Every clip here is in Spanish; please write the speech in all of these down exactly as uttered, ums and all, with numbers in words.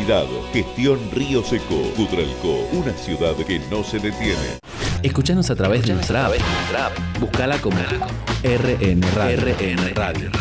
Movilidad, Gestión Río Seco, Cutralcó, una ciudad que no se detiene. Escuchanos a través de nuestra app. Búscala como R N Radio. R N Radio.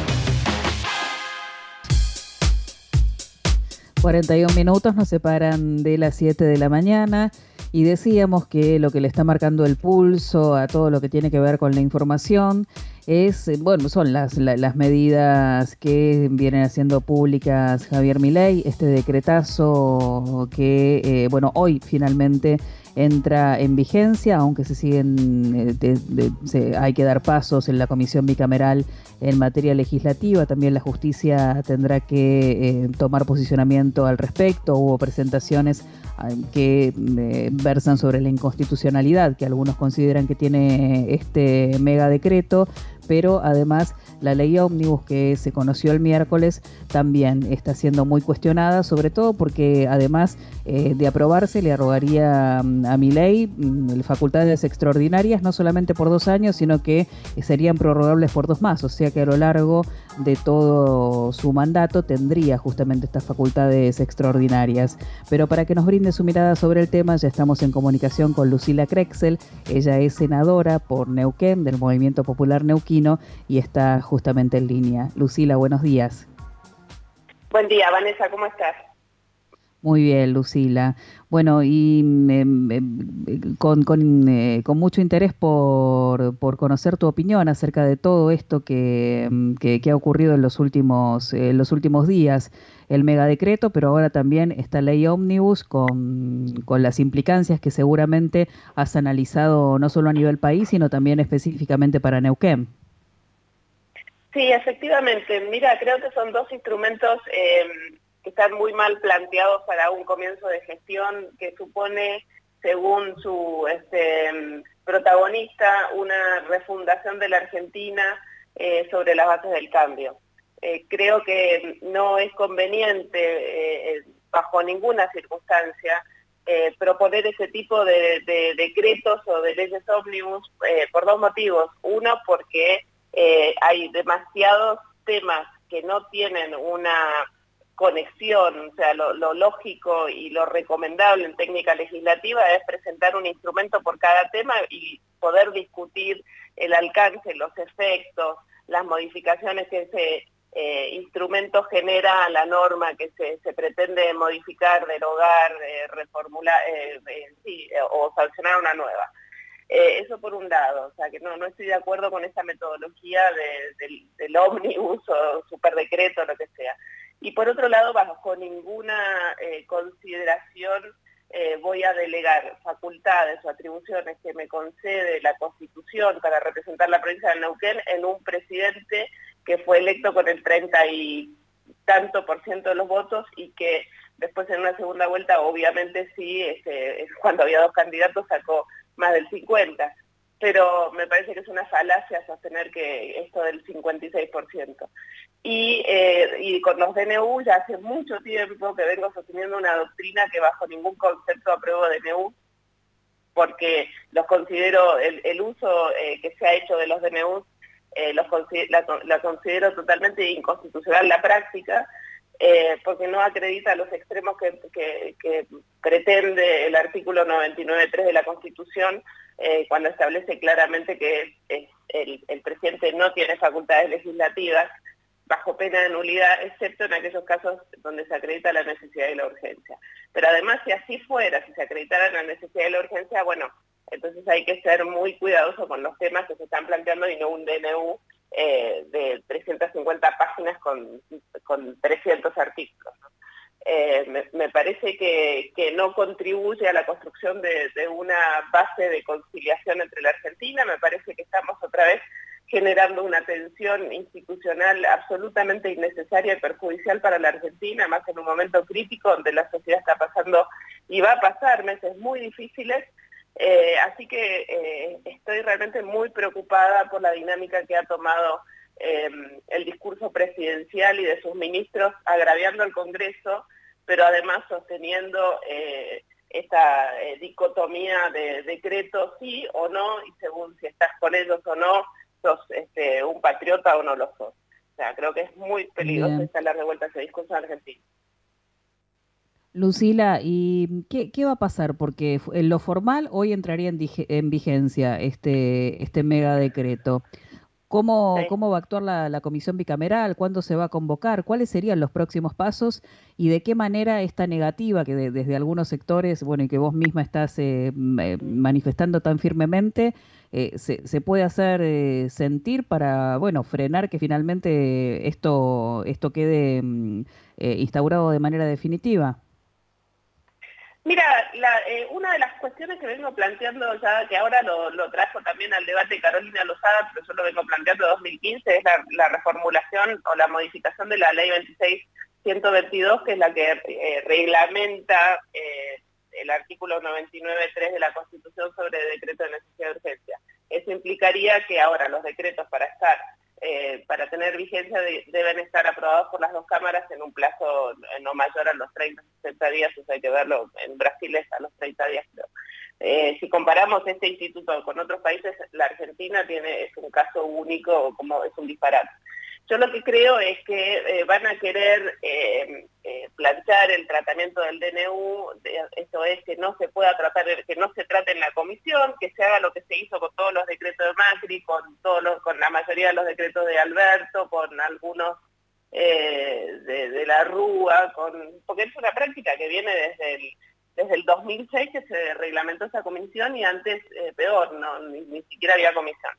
cuarenta y un minutos nos separan de las siete de la mañana y decíamos que lo que le está marcando el pulso a todo lo que tiene que ver con la información es, bueno, son las, la, las medidas que vienen haciendo públicas Javier Milei, este decretazo que, eh, bueno, hoy finalmente entra en vigencia, aunque se siguen, eh, de, de, se, hay que dar pasos en la comisión bicameral en materia legislativa. También la justicia tendrá que eh, tomar posicionamiento al respecto. Hubo presentaciones eh, que eh, versan sobre la inconstitucionalidad que algunos consideran que tiene este mega decreto, pero además la ley ómnibus que se conoció el miércoles también está siendo muy cuestionada, sobre todo porque además eh, de aprobarse le arrogaría a Milei mm, facultades extraordinarias, no solamente por dos años, sino que serían prorrogables por dos más, o sea que a lo largo de todo su mandato tendría justamente estas facultades extraordinarias. Pero para que nos brinde su mirada sobre el tema, ya estamos en comunicación con Lucila Krexel. Ella es senadora por Neuquén, del Movimiento Popular Neuquino, y está justamente en línea. Lucila, buenos días. Buen día, Vanessa, ¿cómo estás? Muy bien, Lucila. Bueno, y eh, eh, con, con, eh, con mucho interés por, por conocer tu opinión acerca de todo esto que, que, que ha ocurrido en los últimos, eh, los últimos días. El megadecreto, pero ahora también esta ley ómnibus con, con las implicancias que seguramente has analizado no solo a nivel país, sino también específicamente para Neuquén. Sí, efectivamente. Mira, creo que son dos instrumentos eh, que están muy mal planteados para un comienzo de gestión que supone, según su este, protagonista, una refundación de la Argentina eh, sobre las bases del cambio. Eh, creo que no es conveniente, eh, bajo ninguna circunstancia, eh, proponer ese tipo de, de decretos o de leyes ómnibus eh, por dos motivos. Uno, porque eh, hay demasiados temas que no tienen una conexión, o sea, lo, lo lógico y lo recomendable en técnica legislativa es presentar un instrumento por cada tema y poder discutir el alcance, los efectos, las modificaciones que ese eh, instrumento genera a la norma que se, se pretende modificar, derogar, eh, reformular, eh, eh, sí, eh, o sancionar una nueva. Eh, eso por un lado, o sea que no, no estoy de acuerdo con esa metodología de, del, del ómnibus o superdecreto, lo que sea. Y por otro lado, bajo ninguna eh, consideración eh, voy a delegar facultades o atribuciones que me concede la Constitución para representar la provincia de Neuquén en un presidente que fue electo con el treinta y tanto por ciento de los votos y que después en una segunda vuelta, obviamente sí, este, cuando había dos candidatos sacó más del cincuenta, pero me parece que es una falacia sostener que esto del cincuenta y seis por ciento. Y, eh, y con los D N U ya hace mucho tiempo que vengo sosteniendo una doctrina que bajo ningún concepto apruebo D N U, porque los considero, el, el uso eh, que se ha hecho de los D N U, eh, los, la, la considero totalmente inconstitucional la práctica, Eh, porque no acredita los extremos que, que, que pretende el artículo noventa y nueve punto tres de la Constitución eh, cuando establece claramente que es, el, el presidente no tiene facultades legislativas bajo pena de nulidad, excepto en aquellos casos donde se acredita la necesidad y la urgencia. Pero además, si así fuera, si se acreditara la necesidad y la urgencia, bueno, entonces hay que ser muy cuidadoso con los temas que se están planteando y no un D N U Eh, de trescientas cincuenta páginas con, con trescientos artículos. ¿No? Eh, me, me parece que, que no contribuye a la construcción de, de una base de conciliación entre la Argentina. Me parece que estamos otra vez generando una tensión institucional absolutamente innecesaria y perjudicial para la Argentina, más en un momento crítico donde la sociedad está pasando y va a pasar meses muy difíciles. Eh, así que eh, estoy realmente muy preocupada por la dinámica que ha tomado eh, el discurso presidencial y de sus ministros, agraviando al Congreso, pero además sosteniendo eh, esta eh, dicotomía de decretos sí o no, y según si estás con ellos o no, sos este, un patriota o no lo sos. O sea, creo que es muy peligrosa esta la revuelta de ese discurso en Argentina. Lucila, ¿y qué, qué va a pasar? Porque en lo formal hoy entraría en, dije- en vigencia este, este mega decreto. ¿Cómo, Sí. cómo va a actuar la, la comisión bicameral? ¿Cuándo se va a convocar? ¿Cuáles serían los próximos pasos? ¿Y de qué manera esta negativa que de- desde algunos sectores, bueno, y que vos misma estás eh, m- eh, manifestando tan firmemente, eh, se, se puede hacer eh, sentir para, bueno, frenar que finalmente esto, esto quede mm, eh, instaurado de manera definitiva? Mira, la, eh, una de las cuestiones que vengo planteando ya, que ahora lo, lo trajo también al debate Carolina Lozada, pero yo lo vengo planteando en dos mil quince, es la, la reformulación o la modificación de la ley veintiséis ciento veintidós, que es la que eh, reglamenta eh, el artículo noventa y nueve punto tres de la Constitución sobre decreto de necesidad de urgencia. Eso implicaría que ahora los decretos para estar Eh, para tener vigencia de, deben estar aprobados por las dos cámaras en un plazo no mayor a los treinta, sesenta días, o sea, hay que verlo, en Brasil es a los treinta días, creo. Eh, si comparamos este instituto con otros países, la Argentina tiene es un caso único, como es un disparate. Yo lo que creo es que eh, van a querer eh, eh, planchar el tratamiento del D N U, de, eso es que no se pueda tratar, que no se trate en la comisión, que se haga lo que se hizo con todos los decretos de Macri, con todos los, con la mayoría de los decretos de Alberto, con algunos eh, de, de la Rúa, con, porque es una práctica que viene desde el, desde el dos mil seis que se reglamentó esa comisión y antes eh, peor, no ni, ni siquiera había comisión.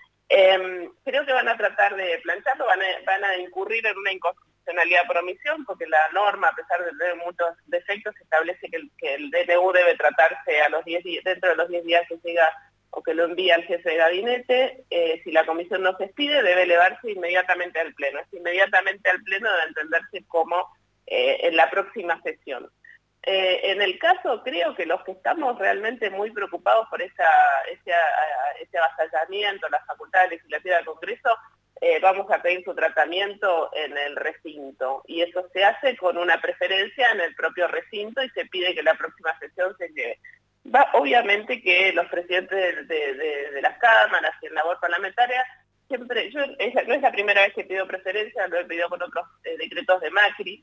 Eh, creo que van a tratar de plancharlo, van a, van a incurrir en una inconstitucionalidad por omisión, porque la norma, a pesar de tener muchos defectos, establece que el, que el D N U debe tratarse a los diez días, dentro de los diez días que llega o que lo envía al jefe de gabinete. Eh, si la comisión no se expide, debe elevarse inmediatamente al Pleno. Es inmediatamente al Pleno debe entenderse como eh, en la próxima sesión. Eh, en el caso, creo que los que estamos realmente muy preocupados por esa, ese, ese avasallamiento, la facultad legislativa del Congreso, eh, vamos a pedir su tratamiento en el recinto. Y eso se hace con una preferencia en el propio recinto y se pide que la próxima sesión se lleve. Va, obviamente que los presidentes de, de, de, de las cámaras y en labor parlamentaria, siempre, yo, es, no es la primera vez que pido preferencia, lo he pedido con otros eh, decretos de Macri,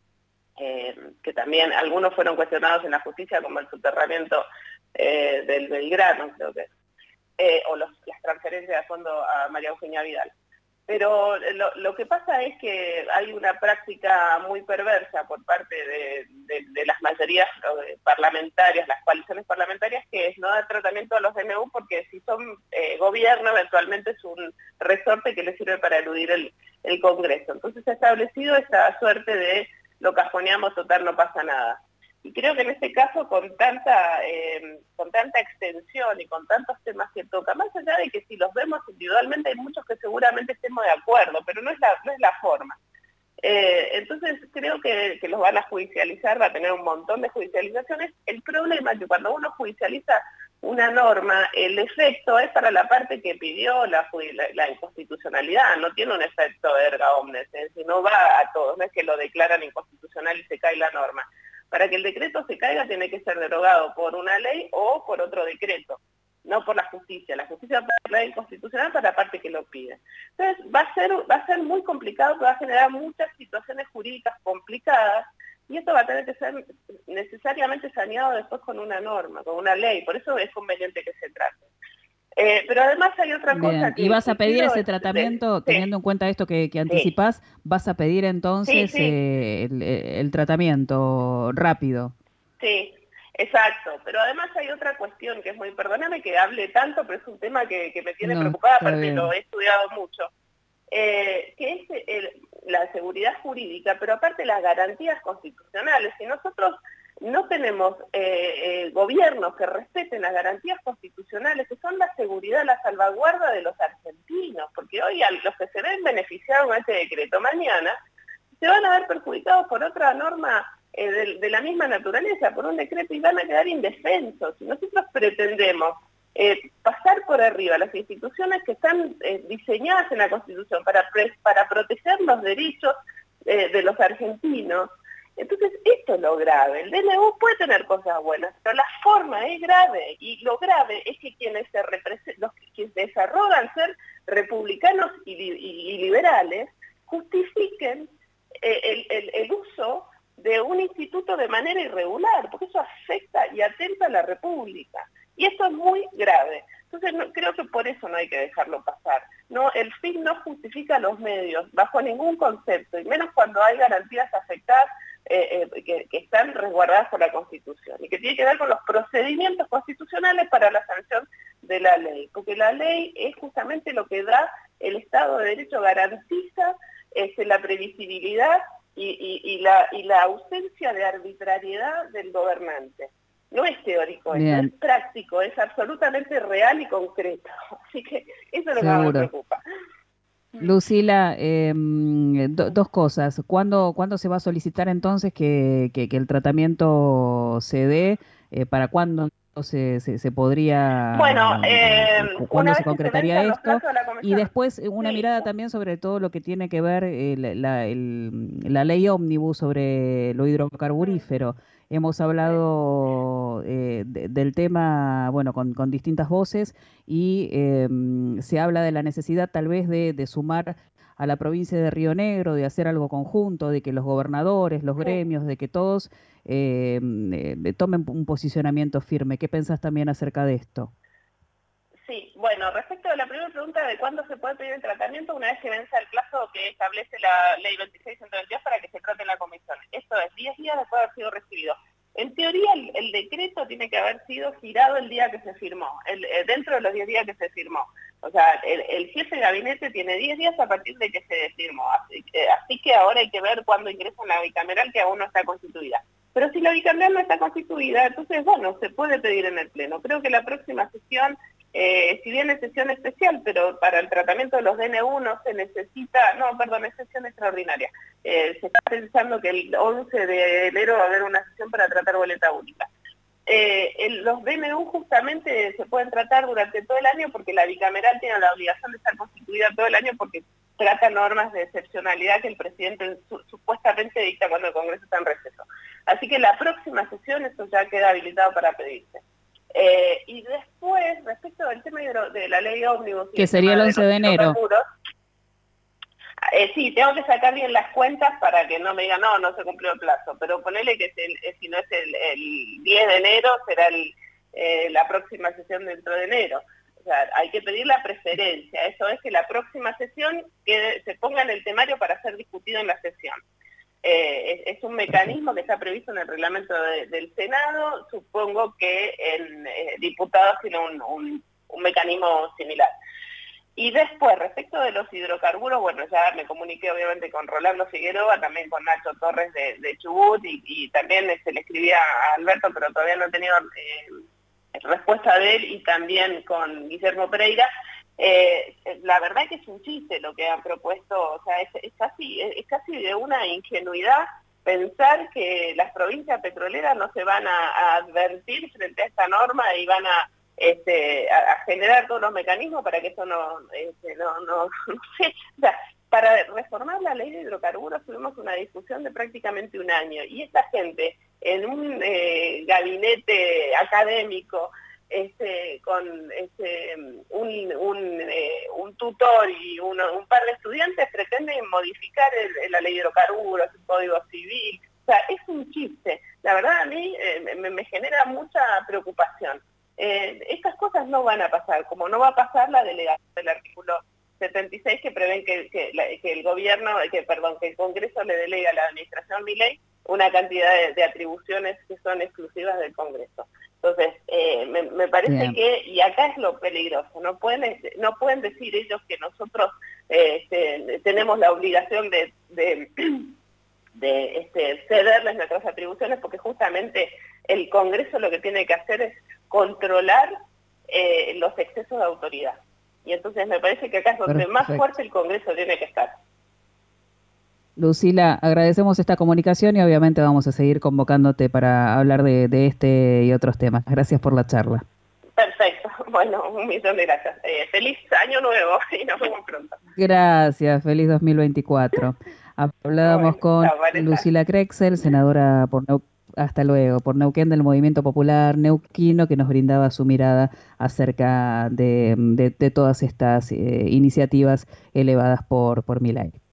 Eh, que también algunos fueron cuestionados en la justicia, como el soterramiento eh, del Belgrano, creo que, eh, o los, las transferencias de fondo a María Eugenia Vidal. Pero lo, lo que pasa es que hay una práctica muy perversa por parte de, de, de las mayorías parlamentarias, las coaliciones parlamentarias, que es no dar tratamiento a los D N U, porque si son eh, gobierno, eventualmente es un resorte que les sirve para eludir el, el Congreso. Entonces se ha establecido esa suerte de lo cajoneamos, total, no pasa nada. Y creo que en este caso, con tanta eh, con tanta extensión y con tantos temas que toca, más allá de que si los vemos individualmente, hay muchos que seguramente estemos de acuerdo, pero no es la, no es la forma. Eh, entonces creo que, que los van a judicializar, va a tener un montón de judicializaciones. El problema es que cuando uno judicializa una norma, el efecto es para la parte que pidió la, la, la inconstitucionalidad, no tiene un efecto erga omnes, es decir, no va a todos, no es que lo declaran inconstitucional y se cae la norma. Para que el decreto se caiga tiene que ser derogado por una ley o por otro decreto, no por la justicia. La justicia va a declarar inconstitucional para la parte que lo pide. Entonces va a ser, va a ser muy complicado, que va a generar muchas situaciones jurídicas complicadas, y esto va a tener que ser necesariamente saneado después con una norma, con una ley. Por eso es conveniente que se trate. Eh, pero además hay otra Bien, cosa que... ¿y vas a que pedir quiero, ese tratamiento, sí, teniendo en cuenta esto que, que sí, anticipás, vas a pedir sí, entonces sí, eh, el, el tratamiento rápido? sí, exacto. Pero además hay otra cuestión que es muy... Perdóname que hable tanto, pero es un tema que, que me tiene No, preocupada, está aparte lo bien. he estudiado mucho. Eh, que es el, la seguridad jurídica, pero aparte las garantías constitucionales. Si nosotros no tenemos eh, eh, gobiernos que respeten las garantías constitucionales, que son la seguridad, la salvaguarda de los argentinos, porque hoy a los que se ven beneficiados con este decreto, mañana se van a ver perjudicados por otra norma eh, de, de la misma naturaleza, por un decreto, y van a quedar indefensos. Si nosotros pretendemos Eh, pasar por arriba las instituciones que están eh, diseñadas en la Constitución para, para proteger los derechos eh, de los argentinos. Entonces, esto es lo grave. El D N U puede tener cosas buenas, pero la forma es grave, y lo grave es que quienes se represent, los que desarrollan ser republicanos y, y, y liberales justifiquen eh, el, el, el uso de un instituto de manera irregular, porque eso afecta y atenta a la República. Y esto es muy grave. Entonces no, creo que por eso no hay que dejarlo pasar. No, el fin no justifica los medios bajo ningún concepto, y menos cuando hay garantías afectadas eh, eh, que, que están resguardadas por la Constitución y que tiene que ver con los procedimientos constitucionales para la sanción de la ley. Porque la ley es justamente lo que da el Estado de Derecho, garantiza este, la previsibilidad y, y, y, la, y la ausencia de arbitrariedad del gobernante. No es teórico, esto es práctico, es absolutamente real y concreto. Así que eso es lo que más me preocupa. Lucila, eh, do, dos cosas. ¿Cuándo, ¿Cuándo se va a solicitar entonces que, que, que el tratamiento se dé? Eh, ¿Para cuándo se, se, se podría, bueno, eh, cuándo se concretaría se esto? Y después una sí. mirada también sobre todo lo que tiene que ver eh, la, la, el, la ley ómnibus sobre lo hidrocarburífero. Sí. Hemos hablado eh, de, del tema, bueno, con, con distintas voces y eh, se habla de la necesidad tal vez de, de sumar a la provincia de Río Negro, de hacer algo conjunto, de que los gobernadores, los gremios, de que todos eh, eh, tomen un posicionamiento firme. ¿Qué pensás también acerca de esto? Sí, bueno, respecto a la primera pregunta de cuándo se puede pedir el tratamiento, una vez que vence el plazo que establece la ley veintiséis ciento veintidós para que se trate en la comisión. Esto es diez días después de haber sido recibido. En teoría, el, el decreto tiene que haber sido girado el día que se firmó, el, eh, dentro de los diez días que se firmó. O sea, el, el jefe de gabinete tiene diez días a partir de que se firmó. Así, eh, así que ahora hay que ver cuándo ingresa en la bicameral, que aún no está constituida. Pero si la bicameral no está constituida, entonces, bueno, se puede pedir en el Pleno. Creo que la próxima sesión, eh, si bien es sesión especial, pero para el tratamiento de los D N U no se necesita, no, perdón, es sesión extraordinaria. Eh, se está pensando que el once de enero va a haber una sesión para tratar boleta única. Eh, el, los D N U justamente se pueden tratar durante todo el año porque la bicameral tiene la obligación de estar constituida todo el año porque trata normas de excepcionalidad que el presidente su, supuestamente dicta cuando el Congreso está en receso. Así que la próxima sesión eso ya queda habilitado para pedirse. Eh, y después, respecto al tema de, de la ley ómnibus... Que sería el once de enero. Eh, sí, tengo que sacar bien las cuentas para que no me digan, no, no se cumplió el plazo, pero ponele que es el, eh, si no es el, el diez de enero, será el, eh, la próxima sesión dentro de enero. O sea, hay que pedir la preferencia, eso es que la próxima sesión que se ponga en el temario para ser discutido en la sesión. Eh, es, es un mecanismo que está previsto en el reglamento de, del Senado, supongo que en eh, diputados tiene un, un, un mecanismo similar. Y después, respecto de los hidrocarburos, bueno, ya me comuniqué obviamente con Rolando Figueroa, también con Nacho Torres de, de Chubut, y, y también se le escribía a Alberto, pero todavía no he tenido eh, respuesta de él, y también con Guillermo Pereira. Eh, la verdad es que es un chiste lo que han propuesto, o sea, es, es, casi, es casi de una ingenuidad pensar que las provincias petroleras no se van a, a advertir frente a esta norma y van a Este, a, a generar todos los mecanismos para que eso no, este, no, no, no sé, o sea, para reformar la ley de hidrocarburos tuvimos una discusión de prácticamente un año, y esta gente en un eh, gabinete académico, este, con este, un, un, eh, un tutor y un, un par de estudiantes pretenden modificar el, la ley de hidrocarburos, el Código Civil, o sea, es un chiste. La verdad a mí eh, me, me genera mucha preocupación. Eh, estas cosas no van a pasar, como no va a pasar la delegación del artículo setenta y seis que prevén que, que, la, que el gobierno, que perdón, que el Congreso le delega a la administración Milei una cantidad de, de atribuciones que son exclusivas del Congreso. Entonces, eh, me, me parece Bien. que, y acá es lo peligroso, no pueden, no pueden decir ellos que nosotros eh, este, tenemos la obligación de, de, de este, cederles nuestras atribuciones, porque justamente el Congreso lo que tiene que hacer es controlar eh, los excesos de autoridad. Y entonces me parece que acá es donde Perfecto. más fuerte el Congreso tiene que estar. Lucila, agradecemos esta comunicación y obviamente vamos a seguir convocándote para hablar de, de este y otros temas. Gracias por la charla. Perfecto. Bueno, un millón de gracias. Eh, feliz año nuevo y nos vemos pronto. Gracias. Feliz dos mil veinticuatro. Hablábamos bueno, con Lucila Crexel, senadora por Neuquén. Hasta luego, por Neuquén del Movimiento Popular Neuquino, que nos brindaba su mirada acerca de, de, de todas estas eh, iniciativas elevadas por, por Milei.